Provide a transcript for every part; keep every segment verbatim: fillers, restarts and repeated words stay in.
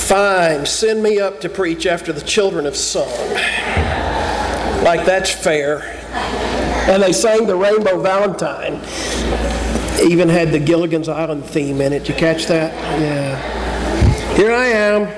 Fine, send me up to preach after the children have sung. Like that's fair. And they sang the Rainbow Valentine. Even had the Gilligan's Island theme in it. Did you catch that? Yeah. Here I am.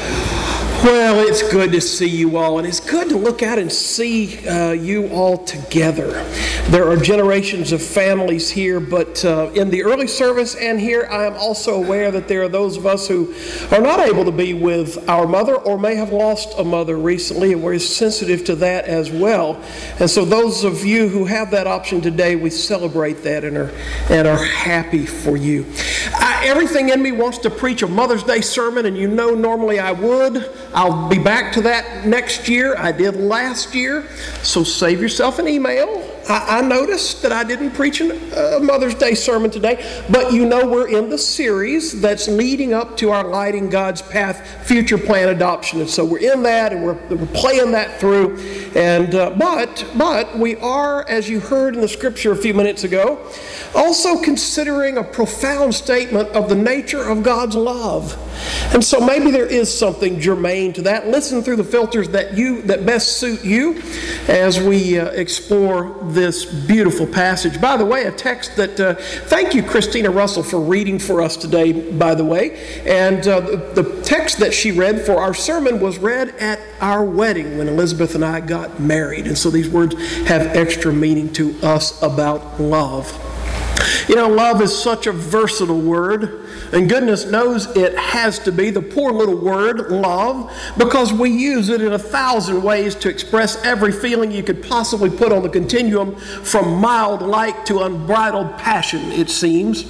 Well, it's good to see you all, and it's good to look out and see uh, you all together. There are generations of families here, but uh, in the early service and here, I am also aware that there are those of us who are not able to be with our mother or may have lost a mother recently, and we're sensitive to that as well. And so those of you who have that option today, we celebrate that and are, and are happy for you. I, everything in me wants to preach a Mother's Day sermon, and you know normally I would. I'll be back to that next year. I did last year, so save yourself an email. I, I noticed that I didn't preach a Mother's Day sermon today, but you know we're in the series that's leading up to our Lighting God's Path Future Plan Adoption, and so we're in that, and we're, we're playing that through. And uh, but but we are, as you heard in the scripture a few minutes ago, also considering a profound statement of the nature of God's love. And so maybe there is something germane to that. Listen through the filters that you that best suit you as we uh, explore this beautiful passage. By the way, a text that, uh, thank you Christina Russell for reading for us today, by the way. And uh, the, the text that she read for our sermon was read at our wedding when Elizabeth and I got married. And so these words have extra meaning to us about love. You know, love is such a versatile word, and goodness knows it has to be, the poor little word, love, because we use it in a thousand ways to express every feeling you could possibly put on the continuum, from mild like to unbridled passion, it seems.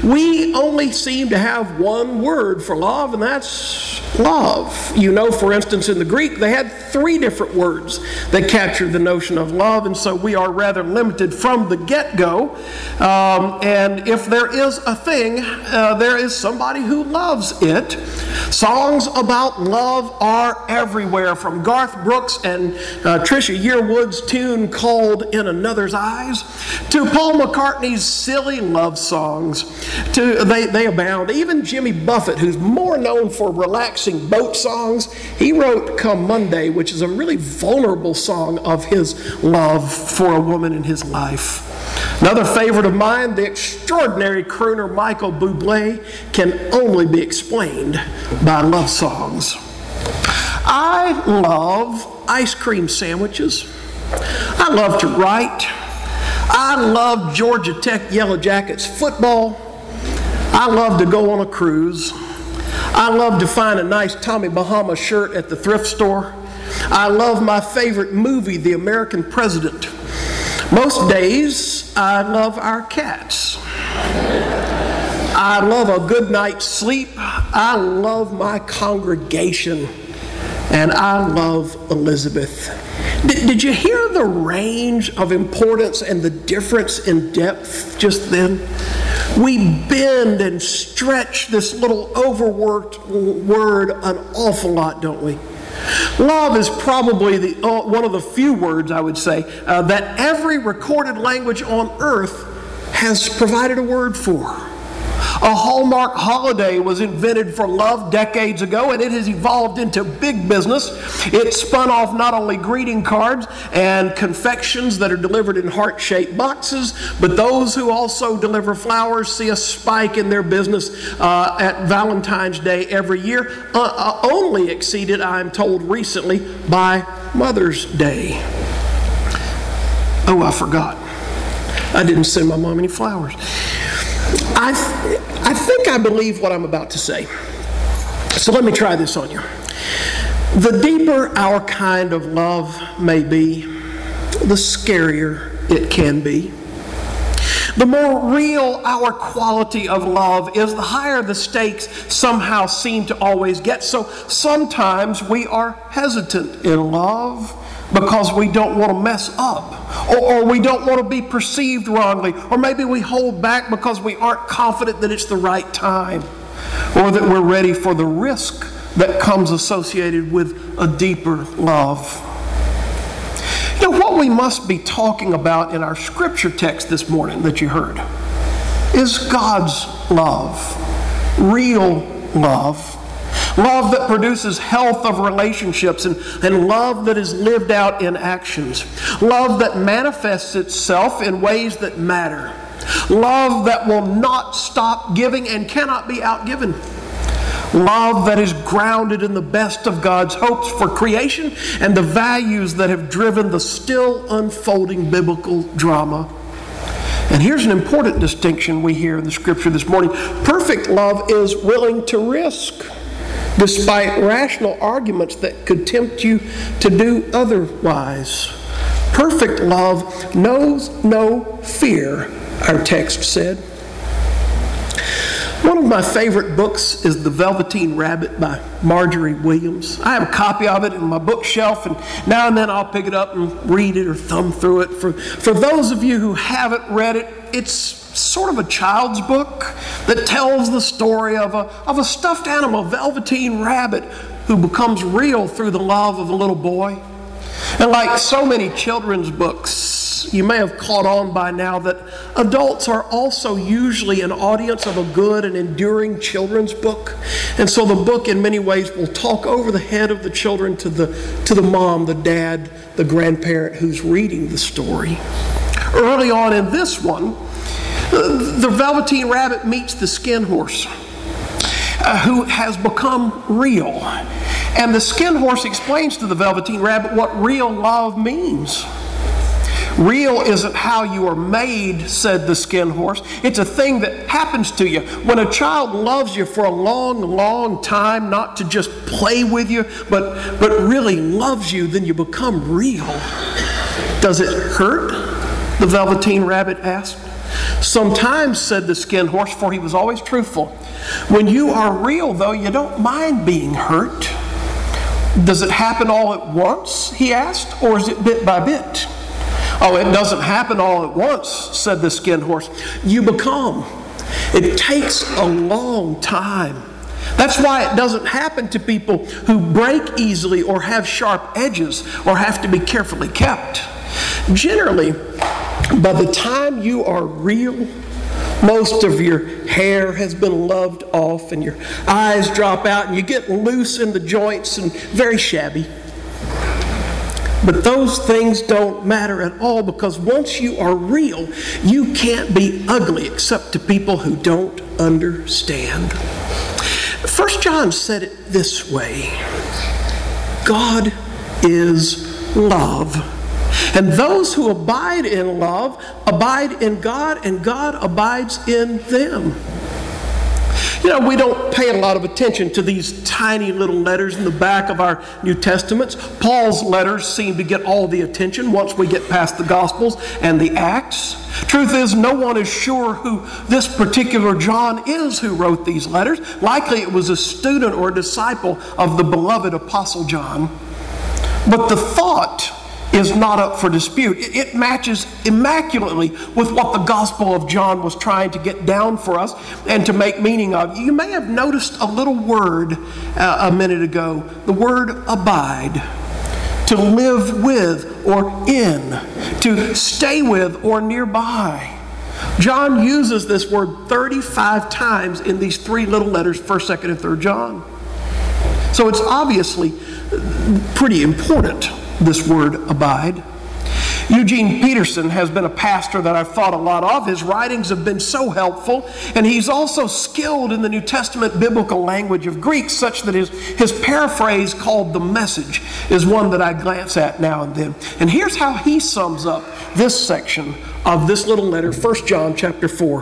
We only seem to have one word for love, and that's love. You know, for instance, in the Greek, they had three different words that captured the notion of love, and so we are rather limited from the get-go. Um, and if there is a thing, uh, there is somebody who loves it. Songs about love are everywhere, from Garth Brooks and uh, Trisha Yearwood's tune called In Another's Eyes, to Paul McCartney's silly love songs. To they, they abound. Even Jimmy Buffett, who's more known for relaxing boat songs, he wrote Come Monday, which is a really vulnerable song of his love for a woman in his life. Another favorite of mine, the extraordinary crooner Michael Bublé, can only be explained by love songs. I love ice cream sandwiches. I love to write. I love Georgia Tech Yellow Jackets football. I love to go on a cruise. I love to find a nice Tommy Bahama shirt at the thrift store. I love my favorite movie, The American President. Most days, I love our cats. I love a good night's sleep. I love my congregation. And I love Elizabeth. Did, did you hear the range of importance and the difference in depth just then? We bend and stretch this little overworked word an awful lot, don't we? Love is probably the, uh, one of the few words, I would say, uh, that every recorded language on earth has provided a word for. A Hallmark holiday was invented for love decades ago, and it has evolved into big business. It spun off not only greeting cards and confections that are delivered in heart-shaped boxes, but those who also deliver flowers see a spike in their business uh, at Valentine's Day every year, uh, uh, only exceeded, I'm told recently, by Mother's Day. Oh, I forgot. I didn't send my mom any flowers. I, th- I think I believe what I'm about to say. So let me try this on you. The deeper our kind of love may be, the scarier it can be. The more real our quality of love is, the higher the stakes somehow seem to always get. So sometimes we are hesitant in love because we don't want to mess up, or, or we don't want to be perceived wrongly, or maybe we hold back because we aren't confident that it's the right time, or that we're ready for the risk that comes associated with a deeper love. You know, what we must be talking about in our scripture text this morning that you heard is God's love, real love. Love that produces health of relationships and, and love that is lived out in actions. Love that manifests itself in ways that matter. Love that will not stop giving and cannot be outgiven. Love that is grounded in the best of God's hopes for creation and the values that have driven the still unfolding biblical drama. And here's an important distinction we hear in the scripture this morning. Perfect love is willing to risk, despite rational arguments that could tempt you to do otherwise. Perfect love knows no fear, our text said. One of my favorite books is The Velveteen Rabbit by Marjorie Williams. I have a copy of it in my bookshelf, and now and then I'll pick it up and read it or thumb through it. For, for those of you who haven't read it, it's sort of a child's book that tells the story of a, of a stuffed animal, Velveteen Rabbit, who becomes real through the love of a little boy. And like so many children's books, you may have caught on by now that adults are also usually an audience of a good and enduring children's book. And so the book in many ways will talk over the head of the children to the, to the mom, the dad, the grandparent who's reading the story. Early on in this one, the Velveteen Rabbit meets the Skin Horse, uh, who has become real. And the Skin Horse explains to the Velveteen Rabbit what real love means. Real isn't how you are made, said the Skin Horse. It's a thing that happens to you. When a child loves you for a long, long time, not to just play with you, but, but really loves you, then you become real. Does it hurt? The Velveteen Rabbit asked. Sometimes, said the Skin Horse, for he was always truthful. When you are real, though, you don't mind being hurt. Does it happen all at once, he asked, or is it bit by bit? Oh, it doesn't happen all at once, said the Skin Horse. You become. It takes a long time. That's why it doesn't happen to people who break easily or have sharp edges or have to be carefully kept. Generally, by the time you are real, most of your hair has been loved off and your eyes drop out and you get loose in the joints and very shabby. But those things don't matter at all, because once you are real, you can't be ugly except to people who don't understand. First John said it this way: God is love. And those who abide in love abide in God, and God abides in them. You know, we don't pay a lot of attention to these tiny little letters in the back of our New Testaments. Paul's letters seem to get all the attention once we get past the Gospels and the Acts. Truth is, no one is sure who this particular John is who wrote these letters. Likely it was a student or a disciple of the beloved Apostle John. But the thought is not up for dispute. It matches immaculately with what the Gospel of John was trying to get down for us and to make meaning of. You may have noticed a little word uh, a minute ago, the word abide. To live with or in, to stay with or nearby. John uses this word thirty-five times in these three little letters, first, second, and third John. So it's obviously pretty important, this word abide. Eugene Peterson has been a pastor that I've thought a lot of. His writings have been so helpful, and he's also skilled in the New Testament biblical language of Greek, such that his, his paraphrase called The Message is one that I glance at now and then. And here's how he sums up this section of this little letter, First John chapter four.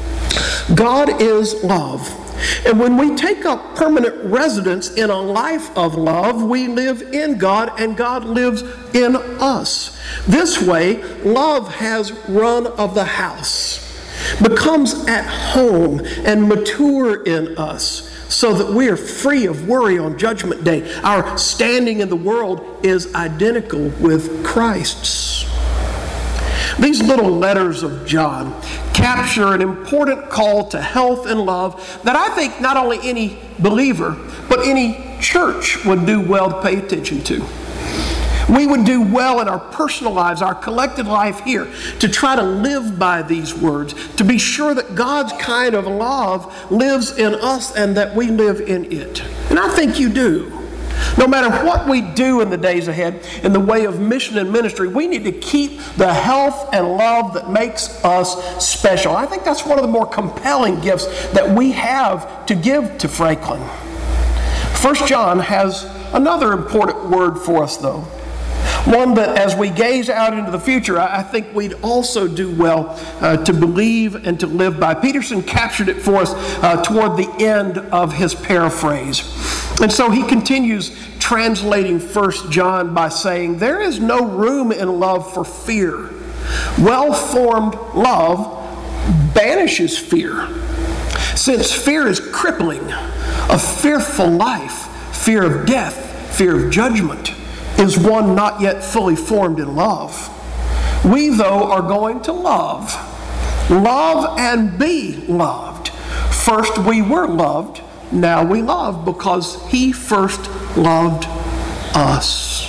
God is love. And when we take up permanent residence in a life of love, we live in God and God lives in us. This way, love has run of the house, becomes at home and mature in us, so that we are free of worry on Judgment Day. Our standing in the world is identical with Christ's. These little letters of John capture an important call to health and love that I think not only any believer, but any church would do well to pay attention to. We would do well in our personal lives, our collective life here, to try to live by these words, to be sure that God's kind of love lives in us and that we live in it. And I think you do. No matter what we do in the days ahead in the way of mission and ministry, we need to keep the health and love that makes us special. I think that's one of the more compelling gifts that we have to give to Franklin. First John has another important word for us, though. One that as we gaze out into the future, I think we'd also do well uh, to believe and to live by. Peterson captured it for us uh, toward the end of his paraphrase. And so he continues translating First John by saying, there is no room in love for fear. Well-formed love banishes fear. Since fear is crippling, a fearful life, fear of death, fear of judgment, is one not yet fully formed in love. We, though, are going to love. Love and be loved. First we were loved, now we love because He first loved us.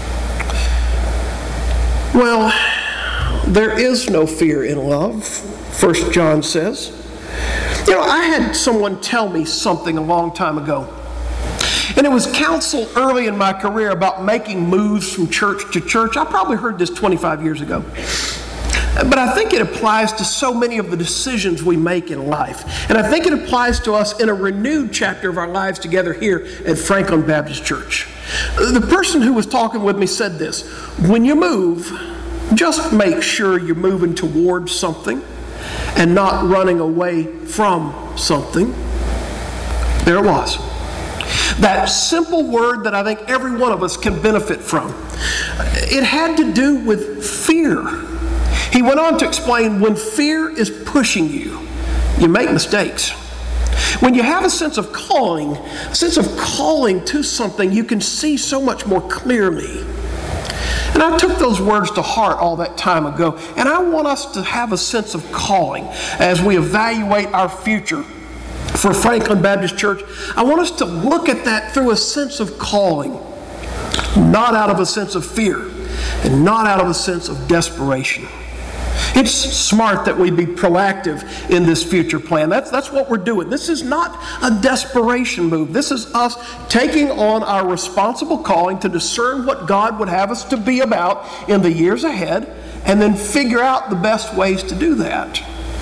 Well, there is no fear in love, First John says. You know, I had someone tell me something a long time ago. And it was counsel early in my career about making moves from church to church. I probably heard this twenty-five years ago. But I think it applies to so many of the decisions we make in life. And I think it applies to us in a renewed chapter of our lives together here at Franklin Baptist Church. The person who was talking with me said this: when you move, just make sure you're moving towards something and not running away from something. There it was. That simple word that I think every one of us can benefit from. It had to do with fear. He went on to explain when fear is pushing you, you make mistakes. When you have a sense of calling, a sense of calling to something, you can see so much more clearly. And I took those words to heart all that time ago, and I want us to have a sense of calling as we evaluate our future for Franklin Baptist Church. I want us to look at that through a sense of calling, not out of a sense of fear and not out of a sense of desperation. It's smart that we be proactive in this future plan. That's, that's what we're doing. This is not a desperation move. This is us taking on our responsible calling to discern what God would have us to be about in the years ahead and then figure out the best ways to do that.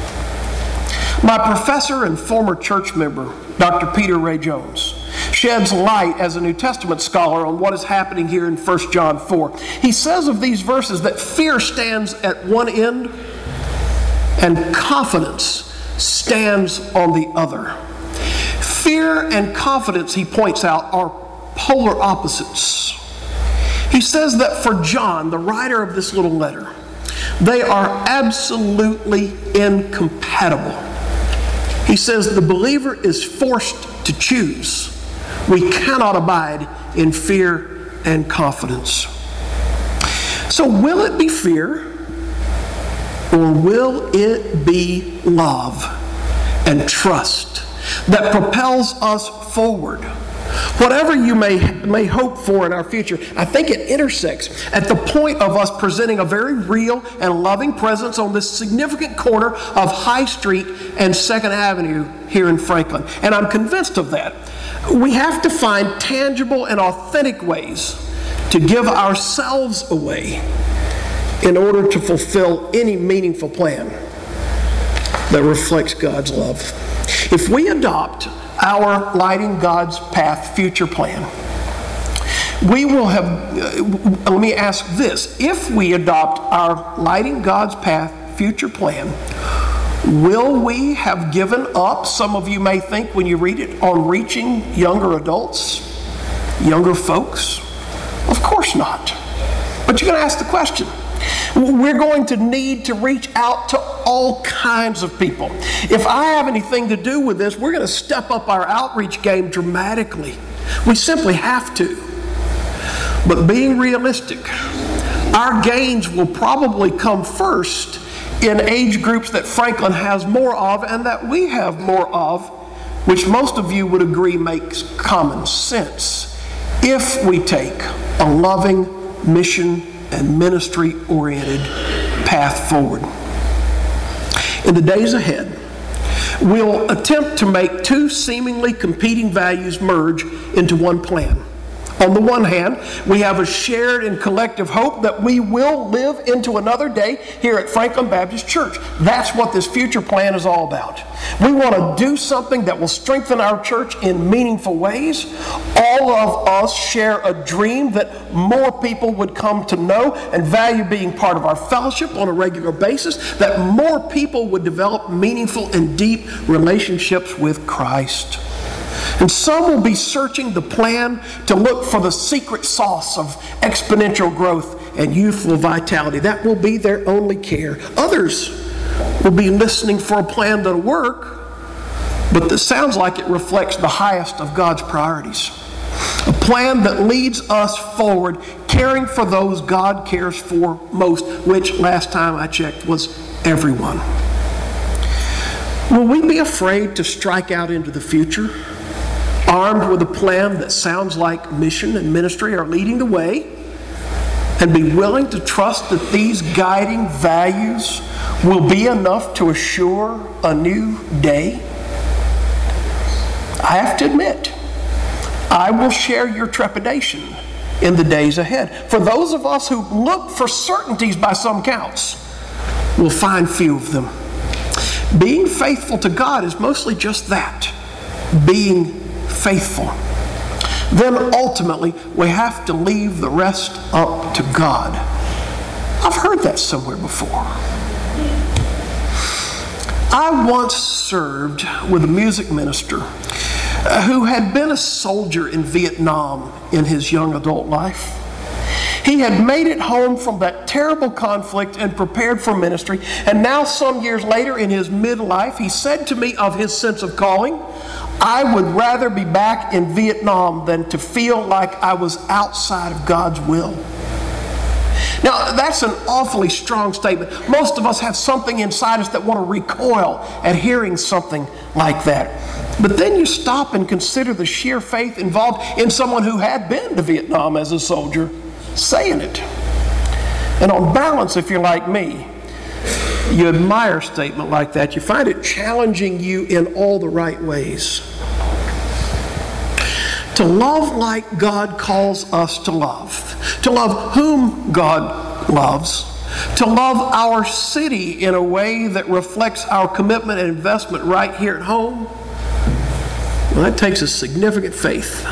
My professor and former church member, Doctor Peter Ray Jones, sheds light as a New Testament scholar on what is happening here in First John four. He says of these verses that fear stands at one end and confidence stands on the other. Fear and confidence, he points out, are polar opposites. He says that for John, the writer of this little letter, they are absolutely incompatible. He says the believer is forced to choose. We cannot abide in fear and confidence. So will it be fear or will it be love and trust that propels us forward? Whatever you may, may hope for in our future, I think it intersects at the point of us presenting a very real and loving presence on this significant corner of High Street and Second Avenue here in Franklin. And I'm convinced of that. We have to find tangible and authentic ways to give ourselves away in order to fulfill any meaningful plan that reflects God's love. If we adopt our Lighting God's Path future plan, we will have, uh, let me ask this, if we adopt our Lighting God's Path future plan, will we have given up, some of you may think when you read it, on reaching younger adults, younger folks? Of course not. But you're going to ask the question. We're going to need to reach out to all kinds of people. If I have anything to do with this, we're going to step up our outreach game dramatically. We simply have to. But being realistic, our gains will probably come first in age groups that Franklin has more of and that we have more of, which most of you would agree makes common sense, if we take a loving, mission and ministry-oriented path forward. In the days ahead, will attempt to make two seemingly competing values merge into one plan. On the one hand, we have a shared and collective hope that we will live into another day here at Franklin Baptist Church. That's what this future plan is all about. We want to do something that will strengthen our church in meaningful ways. All of us share a dream that more people would come to know and value being part of our fellowship on a regular basis, that more people would develop meaningful and deep relationships with Christ. And some will be searching the plan to look for the secret sauce of exponential growth and youthful vitality. That will be their only care. Others will be listening for a plan that'll work, but that sounds like it reflects the highest of God's priorities. A plan that leads us forward, caring for those God cares for most, which last time I checked was everyone. Will we be afraid to strike out into the future, armed with a plan that sounds like mission and ministry are leading the way, and be willing to trust that these guiding values will be enough to assure a new day? I have to admit, I will share your trepidation in the days ahead. For those of us who look for certainties by some counts, we'll find few of them. Being faithful to God is mostly just that, being faithful. Then ultimately, we have to leave the rest up to God. I've heard that somewhere before. I once served with a music minister who had been a soldier in Vietnam in his young adult life. He had made it home from that terrible conflict and prepared for ministry. And now, some years later in his midlife, he said to me of his sense of calling, "I would rather be back in Vietnam than to feel like I was outside of God's will." Now, that's an awfully strong statement. Most of us have something inside us that want to recoil at hearing something like that. But then you stop and consider the sheer faith involved in someone who had been to Vietnam as a soldier saying it. And on balance, if you're like me, you admire a statement like that. You find it challenging you in all the right ways. To love like God calls us to love. To love whom God loves. To love our city in a way that reflects our commitment and investment right here at home. Well, that takes a significant faith.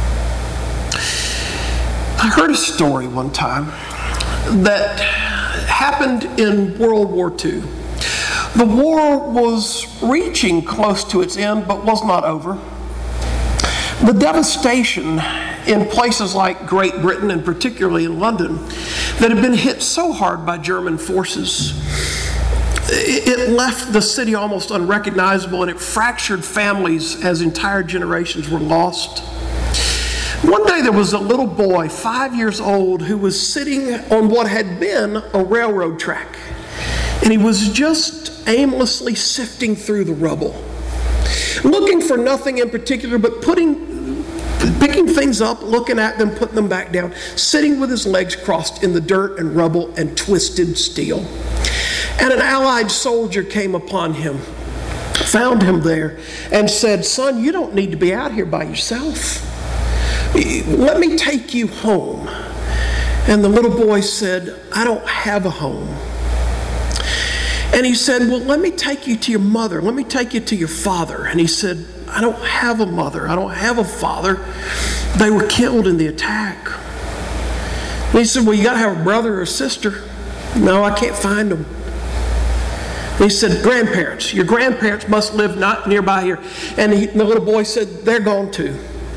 I heard a story one time that happened in World War Two. The war was reaching close to its end, but was not over. The devastation in places like Great Britain, and particularly in London, that had been hit so hard by German forces, it left the city almost unrecognizable, and it fractured families as entire generations were lost. One day there was a little boy, five years old, who was sitting on what had been a railroad track. And he was just aimlessly sifting through the rubble, looking for nothing in particular, but putting, picking things up, looking at them, putting them back down, sitting with his legs crossed in the dirt and rubble and twisted steel. And an Allied soldier came upon him, found him there, and said, "Son, you don't need to be out here by yourself. Let me take you home." And the little boy said, "I don't have a home." And he said, "Well, let me take you to your mother. Let me take you to your father." And he said, "I don't have a mother. I don't have a father. They were killed in the attack." And he said, "Well, you got to have a brother or a sister." "No, I can't find them." And he said, "Grandparents. Your grandparents must live not nearby here." And he, the little boy said, "They're gone too."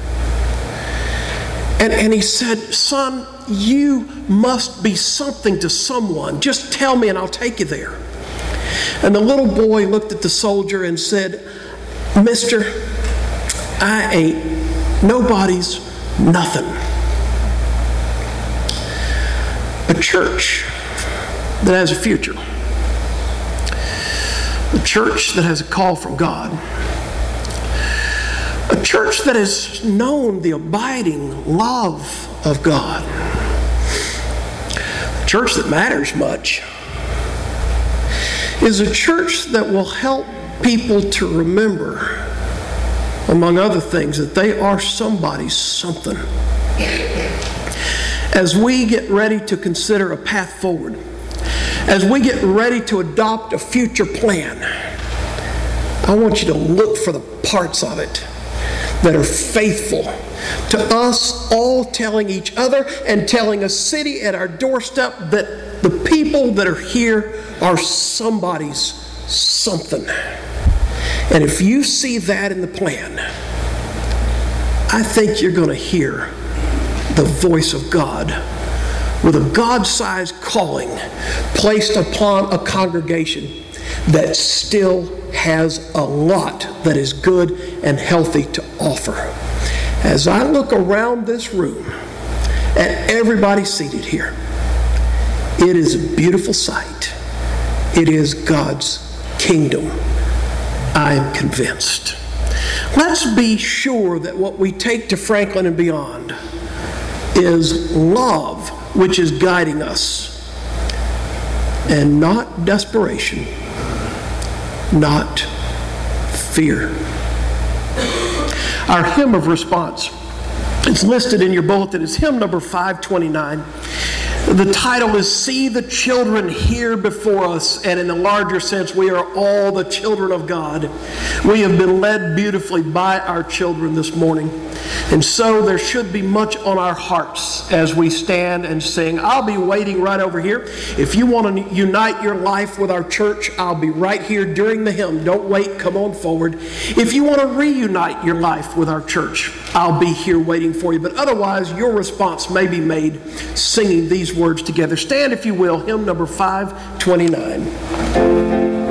And, and he said, "Son, you must be something to someone. Just tell me and I'll take you there." And the little boy looked at the soldier and said, "Mister, I ain't nobody's nothing." A church that has a future. A church that has a call from God. A church that has known the abiding love of God. A church that matters much is a church that will help people to remember, among other things, that they are somebody's something. As we get ready to consider a path forward, as we get ready to adopt a future plan, I want you to look for the parts of it that are faithful to us all telling each other and telling a city at our doorstep that the people that are here are somebody's something. And if you see that in the plan, I think you're going to hear the voice of God with a God-sized calling placed upon a congregation that still has a lot that is good and healthy to offer. As I look around this room at everybody seated here, it is a beautiful sight. It is God's kingdom. I am convinced. Let's be sure that what we take to Franklin and beyond is love which is guiding us, and not desperation, not fear. Our hymn of response, it's listed in your bulletin. It's hymn number five twenty-nine. The title is See the Children Here Before Us, and in a larger sense, we are all the children of God. We have been led beautifully by our children this morning, and so there should be much on our hearts as we stand and sing. I'll be waiting right over here. If you want to unite your life with our church, I'll be right here during the hymn. Don't wait, come on forward. If you want to reunite your life with our church, I'll be here waiting for you. But otherwise, your response may be made singing these words together. Stand, if you will, hymn number five twenty-nine.